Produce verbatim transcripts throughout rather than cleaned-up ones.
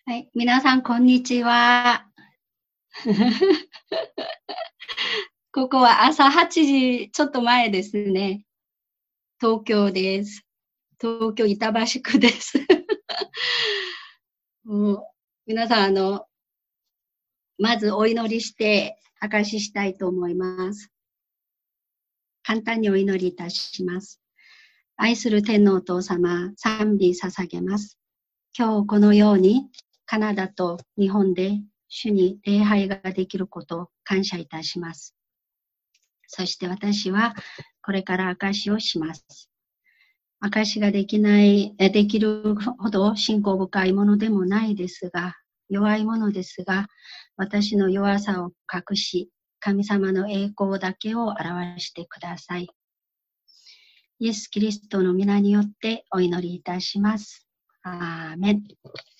はい、皆さんこんにちは。ここは朝はちじちょっと前ですね。東京です。東京板橋区です。もう皆さん、あの、まずお祈りして証ししたいと思います。簡単にお祈りいたします。愛する天皇お父様、賛美捧げます。今日このようにカナダと日本で主に礼拝ができることを感謝いたします。そして私はこれから証しをします。証しができない、できるほど信仰深いものでもないですが、弱いものですが、私の弱さを隠し、神様の栄光だけを表してください。イエス・キリストの皆によってお祈りいたします。アーメン。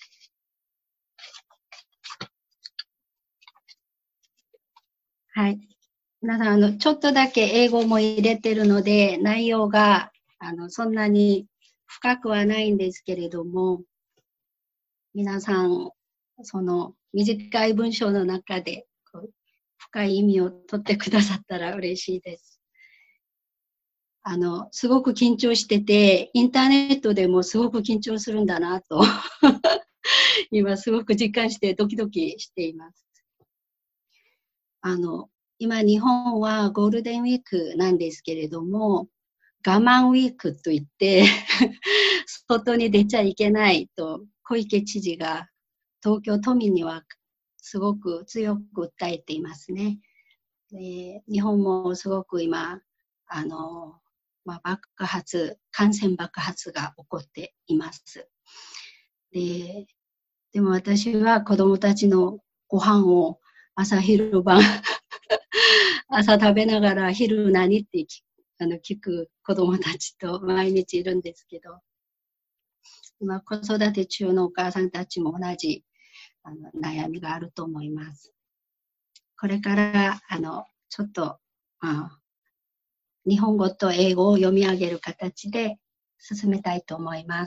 はい。皆さん、あの、ちょっとだけ英語も入れてるので、内容が、あの、そんなに深くはないんですけれども、皆さん、その短い文章の中でこう深い意味を取ってくださったら嬉しいです。あの、すごく緊張してて、インターネットでもすごく緊張するんだなと、今すごく実感してドキドキしています。あの、今日本はゴールデンウィークなんですけれども、我慢ウィークといって、外に出ちゃいけないと小池知事が東京都民にはすごく強く訴えていますね。で、日本もすごく今、あの、まあ、爆発、感染爆発が起こっています。で、でも私は子供たちのご飯を朝昼晩朝食べながら昼何って聞くあの聞く子供たちと毎日いるんですけど、今子育て中のお母さんたちも同じあの悩みがあると思います。これからあのちょっと、あ、日本語と英語を読み上げる形で進めたいと思います。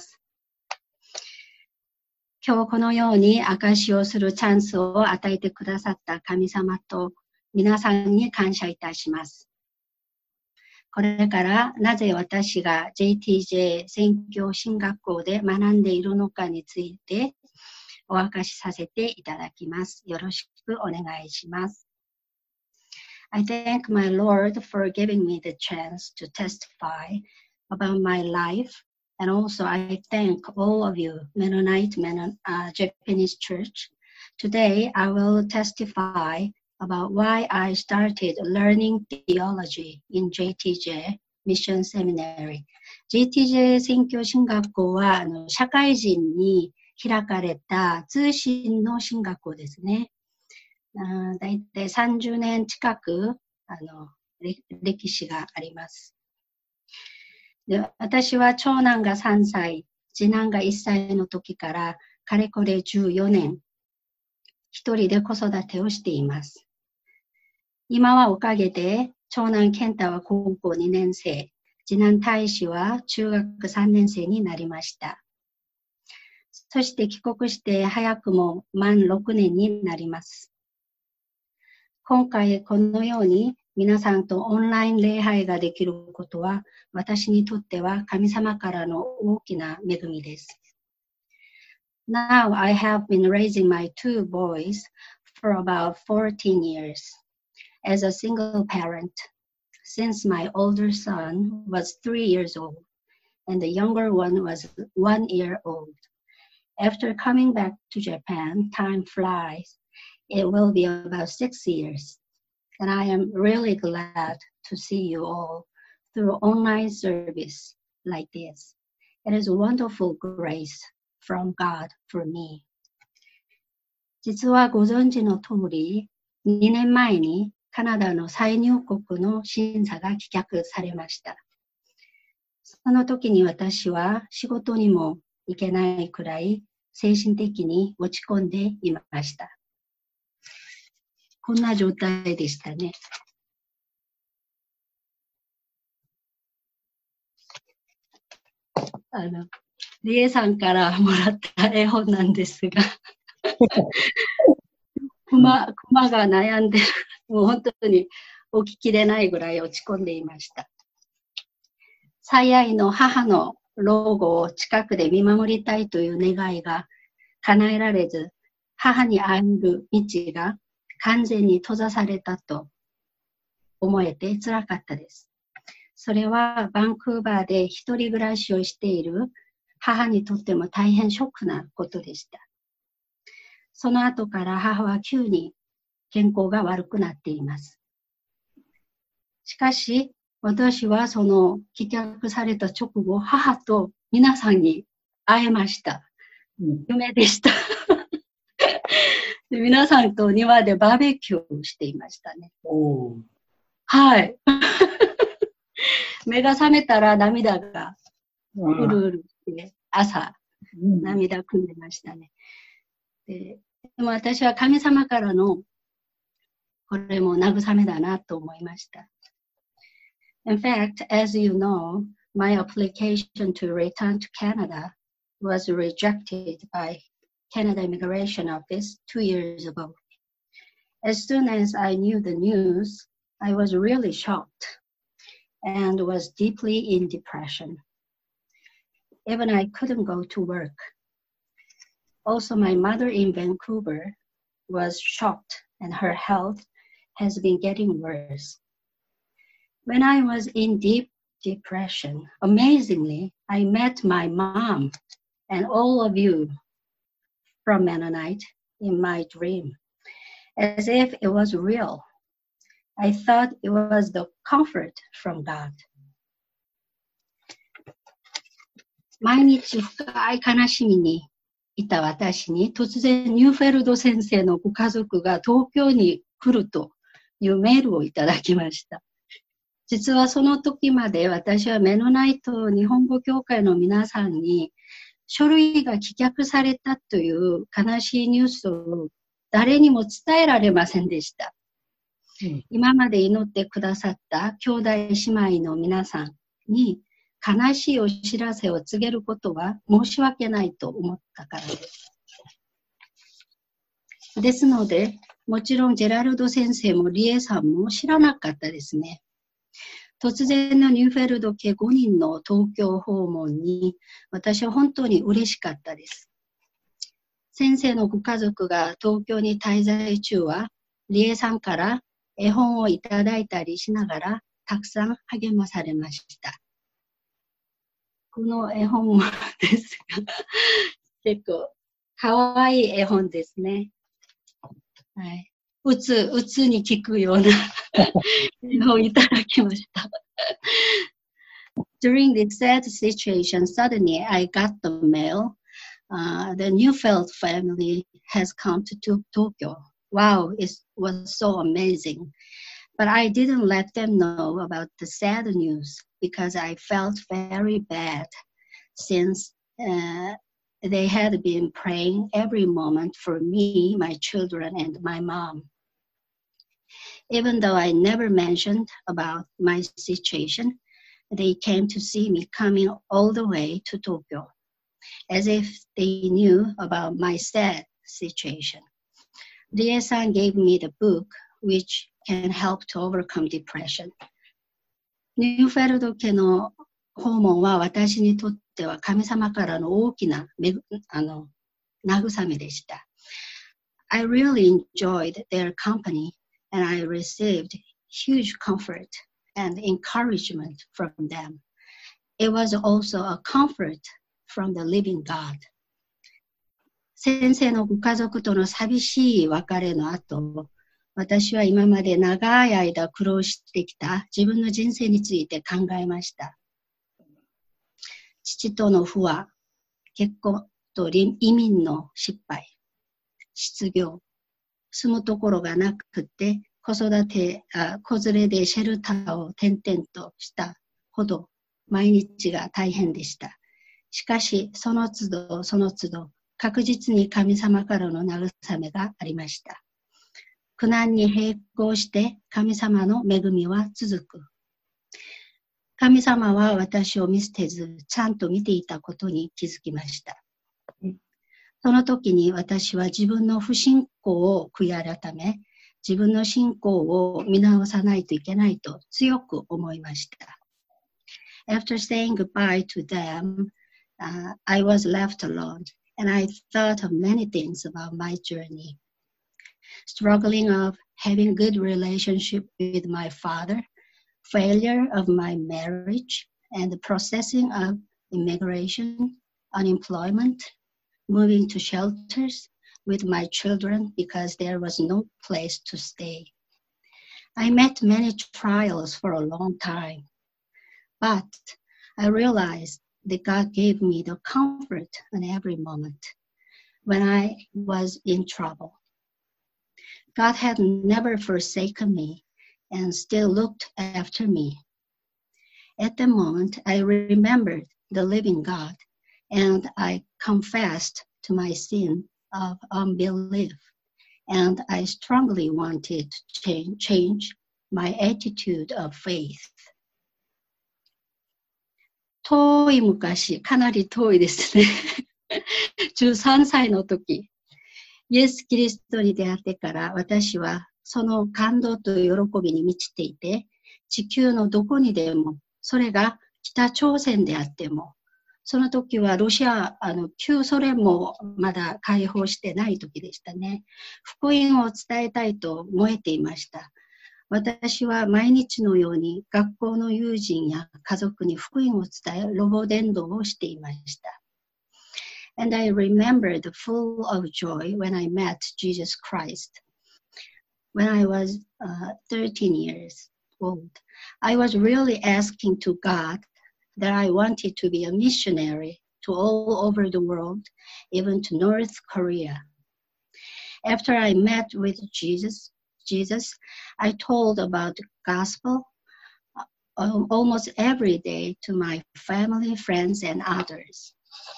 今日このように証しをするチャンスを与えてくださった神様と皆さんに感謝いたします。これからなぜ私が ジェイティージェー 宣教神学校で学んでいるのかについてお明かしさせていただきます。よろしくお願いします。I thank my Lord for giving me the chance to testify about my life, and also I thank all of you, Mennonite Menon, uh, Japanese Church. Today I will testify about why I started learning theology in ジェイティージェー Mission Seminary. ジェイティージェー 宣教神学校はあの社会人に開かれた通信の神学校ですね。だいたいさんじゅうねん近くあの歴史があります。で、私は長男がさんさい、次男がいっさいの時からかれこれじゅうよねん一人で子育てをしています。今はおかげで長男健太は高校にねん生、次男大志は中学さんねん生になりました。そして帰国して早くも満ろくねんになります。今回このように皆さんとオンライン礼拝ができることは私にとっては神様からの大きな恵みです。Now I have been raising my two boys for about fourteen years as a single parent since my older son was three years old and the younger one was one year old. After coming back to Japan, time flies. It will be about six years. And I am really glad to see you all through online service like this. It is a wonderful grace from God for me. 実はご存知の通り、にねんまえにカナダの再入国の審査が棄却されました。その時に私は仕事にも行けないくらい精神的に落ち込んでいました。こんな状態でしたね。あの、リエさんからもらった絵本なんですが、 熊、熊が悩んでる。もう本当に起ききれないぐらい落ち込んでいました。最愛の母の老後を近くで見守りたいという願いが叶えられず、母に会える道が完全に閉ざされたと思えて辛かったです。それはバンクーバーで一人暮らしをしている母にとっても大変ショックなことでした。その後から母は急に健康が悪くなっています。しかし、私はその棄却された直後、母と皆さんに会えました。夢でした。で皆さんと庭でバーベキューをしていましたね。 おはい。目が覚めたら涙がうるうるして朝、涙くんでましたね。ででも私は神様からのこれも慰めだなと思いました。In fact, as you know, my application to return to Canada was rejected by Canada Immigration Office two years ago. As soon as I knew the news, I was really shocked and was deeply in depression. Even I couldn't go to work. Also, my mother in Vancouver was shocked and her health has been getting worse. When I was in deep depression, amazingly, I met my mom and all of you from Mennonite in my dream, as if it was real. I thought it was the comfort from God. 毎日深い悲しみにいた私に突然ニューフェルド先生のご家族が東京に来るというメールをいただきました。実はその時まで私はメノナイト日本語協会の皆さんに書類が棄却されたという悲しいニュースを誰にも伝えられませんでした。うん、今まで祈ってくださった兄弟姉妹の皆さんに悲しいお知らせを告げることは申し訳ないと思ったからです。ですので、もちろんジェラルド先生もリエさんも知らなかったですね。突然のニューフェルド家ごにんの東京訪問に私は本当に嬉しかったです。先生のご家族が東京に滞在中は、リエさんから絵本をいただいたりしながらたくさん励まされました。この絵本ですが、結構かわいい絵本ですね。はい。うつ、うつに効くような絵本をいただきました。During this sad situation, suddenly I got the mail. Uh, the Neufeld family has come to Tokyo. Wow, it was so amazing. But I didn't let them know about the sad news because I felt very bad since uh, they had been praying every moment for me, my children, and my mom. Even though I never mentioned about my situation, they came to see me coming all the way to Tokyo, as if they knew about my sad situation. Rie-san gave me the book, which can help to overcome depression. ニューフェルド家の訪問は私にとっては神様からの大きなめあの慰めでした。I really enjoyed their company and I received huge comfort and encouragement from them. It was also a comfort from the living God. 先生のご家族との寂しい別れの後、私は今まで長い間苦労してきた自分の人生について考えました。父との不和、結婚と移民の失敗、失業、住むところがなくて子育て、あ、子連れでシェルターを転々としたほど毎日が大変でした。しかし、その都度その都度確実に神様からの慰めがありました。苦難に並行して神様の恵みは続く。神様は私を見捨てず、ちゃんと見ていたことに気づきました。 その時に私は自分の不信仰を悔い改め、自分の信仰を見直さないといけないと強く思いました。After saying goodbye to them, uh, I was left alone, and I thought of many things about my journey. Struggling of having good relationship with my father, failure of my marriage, and the processing of immigration, unemployment, moving to shelters with my children because there was no place to stay. I met many trials for a long time, but I realized that God gave me the comfort in every moment when I was in trouble. God had never forsaken me and still looked after me. At the moment, I remembered the living God, and I confessed to my sin of unbelief, and I strongly wanted to change, change my attitude of faith. 遠い昔、かなり遠いですね。じゅうさんさいの時、イエス・キリストに出会ってから私はその感動と喜びに満ちていて、地球のどこにでも、それが北朝鮮であっても、その時はロシア、あの、旧ソ連もまだ解放してない時でしたね。福音を伝えたいと燃えていました。私は毎日のように学校の友人や家族に福音を伝え、ロボ伝道をしていました。And I remembered full of joy when I met Jesus Christ. When I was uh, thirteen years old, I was really asking to God that I wanted to be a missionary to all over the world, even to North Korea. After I met with Jesus, Jesus, I told about the gospel uh, almost every day to my family, friends, and others.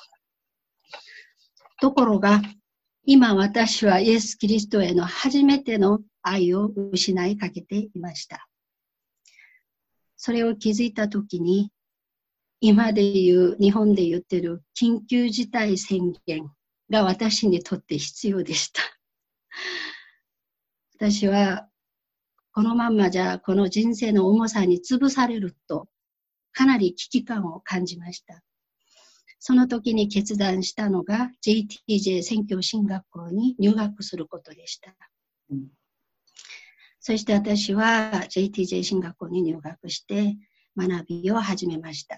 ところが、今私はイエス・キリストへの初めての愛を失いかけていました。それを気づいたときに、今で言う、日本で言ってる緊急事態宣言が私にとって必要でした。私は、このままじゃこの人生の重さに潰されると、かなり危機感を感じました。その時に決断したのが ジェイティージェー 宣教神学校に入学することでした。うん、そして私は ジェイティージェー 神学校に入学して学びを始めました。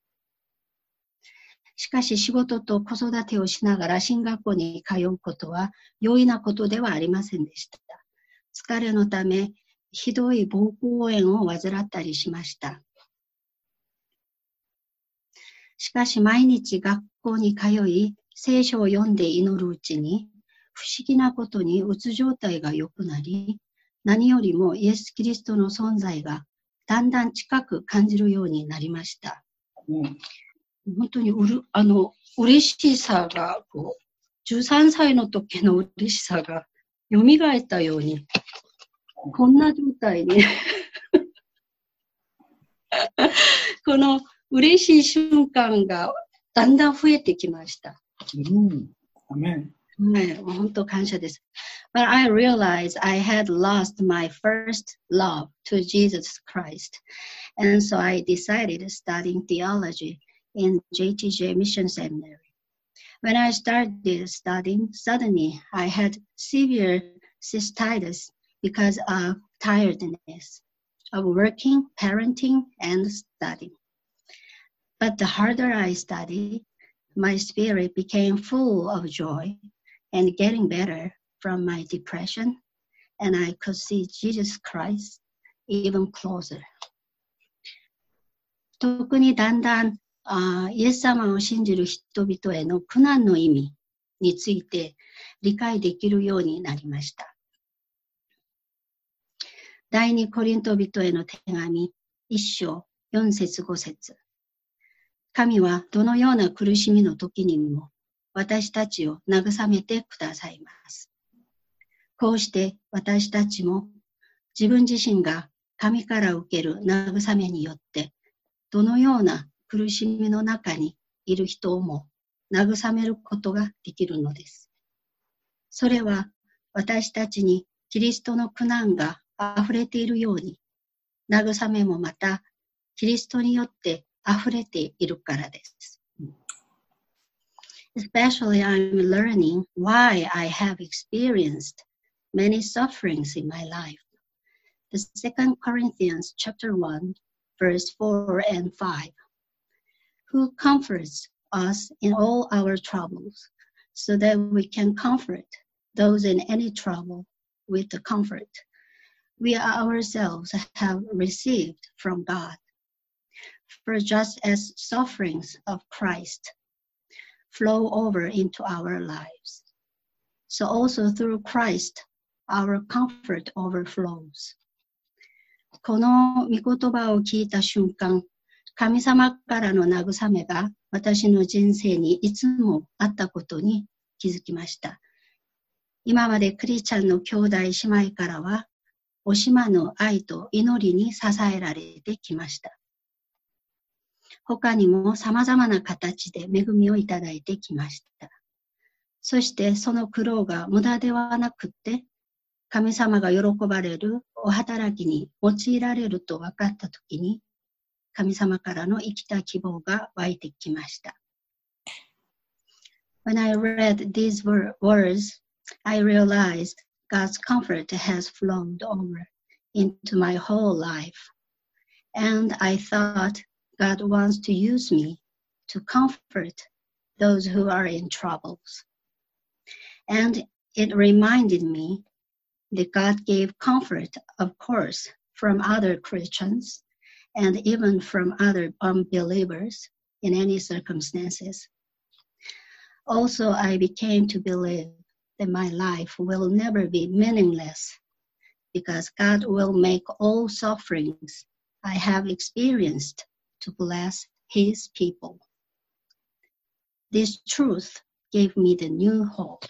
しかし仕事と子育てをしながら神学校に通うことは容易なことではありませんでした。疲れのためひどい膀胱炎を患ったりしました。しかし毎日学校に通い、聖書を読んで祈るうちに、不思議なことにうつ状態が良くなり、何よりもイエス・キリストの存在がだんだん近く感じるようになりました。うん、本当にうるあの嬉しさがこう、じゅうさんさいの時の嬉しさが蘇ったように、こんな状態にこの嬉しい瞬間がだんだん増えてきました。うん、アメン。ね、本当感謝です。But I realized I had lost my first love to Jesus Christ, and so I decided studying theology in ジェイティージェー Mission Seminary. When I started studying, suddenly I had severe cystitis because of tiredness of working, parenting, and studying.But the harder I studied, my spirit became full of joy and getting better from my depression, and I could see Jesus Christ even closer. 特にだんだんあイエス様を信じる人々への苦難の意味について理解できるようになりました。第二コリント人への手紙一章四節五節。神はどのような苦しみの時にも私たちを慰めてくださいます。こうして私たちも自分自身が神から受ける慰めによってどのような苦しみの中にいる人をも慰めることができるのです。それは私たちにキリストの苦難が溢れているように、慰めもまたキリストによって溢れているからです。Especially I'm learning why I have experienced many sufferings in my life. The Second Corinthians chapter one, verse four and five. Who comforts us in all our troubles, so that we can comfort those in any trouble with the comfort we ourselves have received from God. For just as sufferings of Christ flow over into our lives, so also through Christ our comfort overflows. この御言葉を聞いた瞬間、神様からの慰めが私の人生にいつもあったことに気づきました。今までクリスチャンの兄弟姉妹からは、惜しまぬ愛と祈りに支えられてきました。他にも様々な形で恵みをいただいてきました。そしてその苦労が無駄ではなくって、神様が喜ばれるお働きに用いられると分かったときに、神様からの生きた希望が湧いてきました。When I read these words, I realized God's comfort has flowed over into my whole life. And I thought God wants to use me to comfort those who are in troubles. And it reminded me that God gave comfort, of course, from other Christians, and even from other unbelievers in any circumstances. Also, I became to believe that my life will never be meaningless because God will make all sufferings I have experienced to bless His people. This truth gave me the new hope.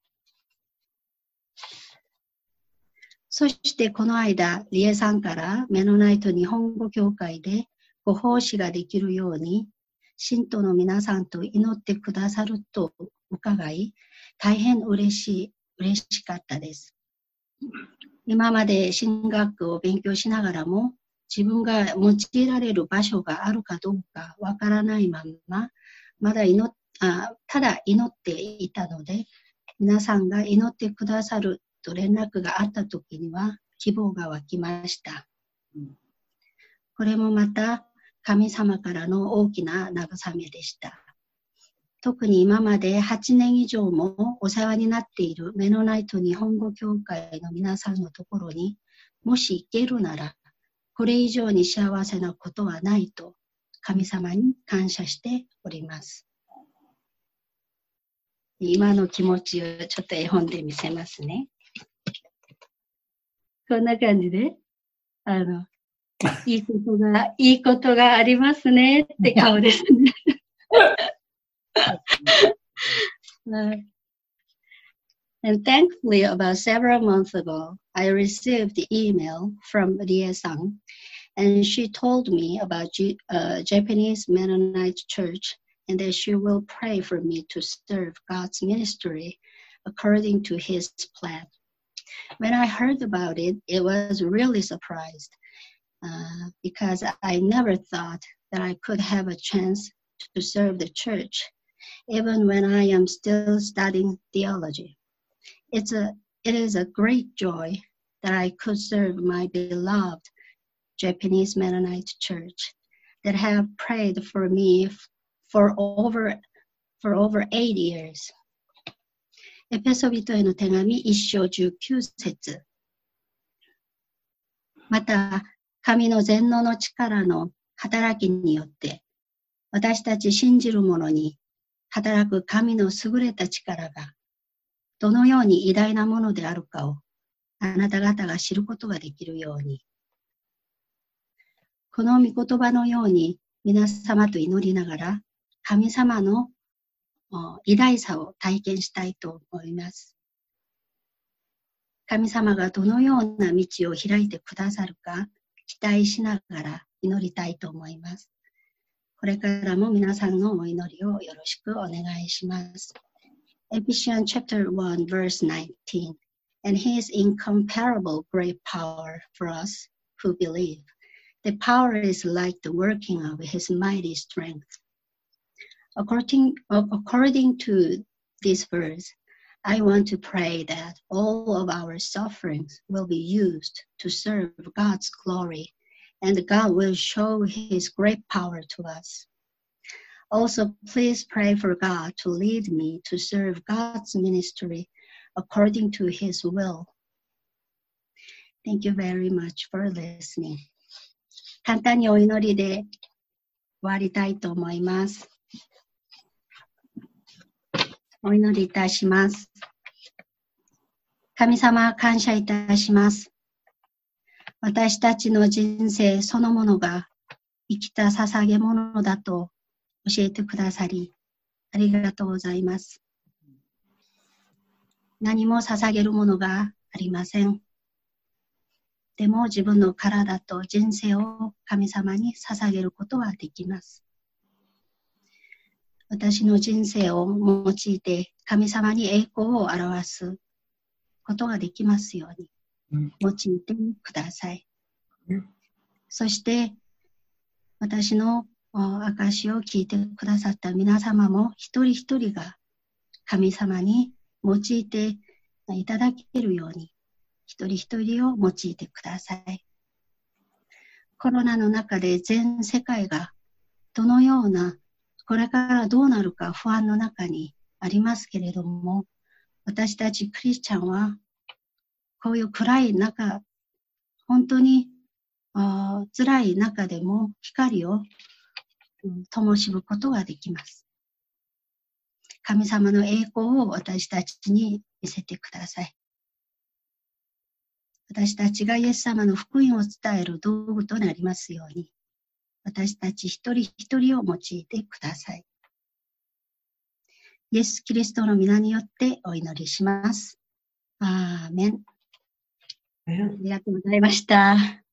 そしてこの間、リエさんからメノナイト日本語協会でご奉仕ができるように、信徒の皆さんと祈ってくださると伺い、大変嬉しい、嬉しかったです。今まで神学を勉強しながらも、自分が用いられる場所があるかどうかわからないまま、まだ祈っあただ祈っていたので、皆さんが祈ってくださると連絡があったときには希望が湧きました。これもまた神様からの大きな慰めでした。特に今まではちねん以上もお世話になっているメノナイト日本語協会の皆さんのところにもし行けるなら、これ以上に幸せなことはないと神様に感謝しております。今の気持ちをちょっと絵本で見せますね。こんな感じで、あの、いいことが、いいことがありますねって顔ですね。uh, and thankfully, about several months ago, I received the email from Rie-san, and she told me about G- uh, Japanese Mennonite Church, and that she will pray for me to serve God's ministry according to His plan. When I heard about it, it was really surprised uh, because I never thought that I could have a chance to serve the church, even when I am still studying theology. It's a, it is a great joy that I could serve my beloved Japanese Mennonite Church that have prayed for me for over, for over eight years. エペソビトへの手紙一章十九節。また、神の全能の力の働きによって、私たち信じる者に働く神の優れた力が、どのように偉大なものであるかを、あなた方が知ることができるように。この御言葉のように、皆様と祈りながら、神様の偉大さを体験したいと思います。神様がどのような道を開いてくださるか期待しながら祈りたいと思います。 これからも皆さんのお祈りをよろしくお願いします。Ephesians chapter one verse nineteen. And his incomparable great power for us who believe. The power is like the working of his mighty strength. According, according to this verse, I want to pray that all of our sufferings will be used to serve God's glory, and God will show his great power to us. Also, please pray for God to lead me to serve God's ministry according to his will. Thank you very much for listening. 簡単にお祈りで終わりたいと思います。お祈りいたします。神様、感謝いたします。私たちの人生そのものが生きた捧げ物だと教えてくださり、ありがとうございます。何も捧げるものがありません。でも自分の体と人生を神様に捧げることはできます。私の人生を用いて神様に栄光を表すことができますように用いてください。うん、そして私の証を聞いてくださった皆様も一人一人が神様に用いていただけるように一人一人を用いてください。コロナの中で全世界がどのようなこれからどうなるか不安の中にありますけれども、私たちクリスチャンはこういう暗い中、本当に辛い中でも光を灯しぶことができます。神様の栄光を私たちに見せてください。私たちがイエス様の福音を伝える道具となりますように、私たち一人一人を用いてください。イエス・キリストの皆によってお祈りします。アーメン。ありがとうございました。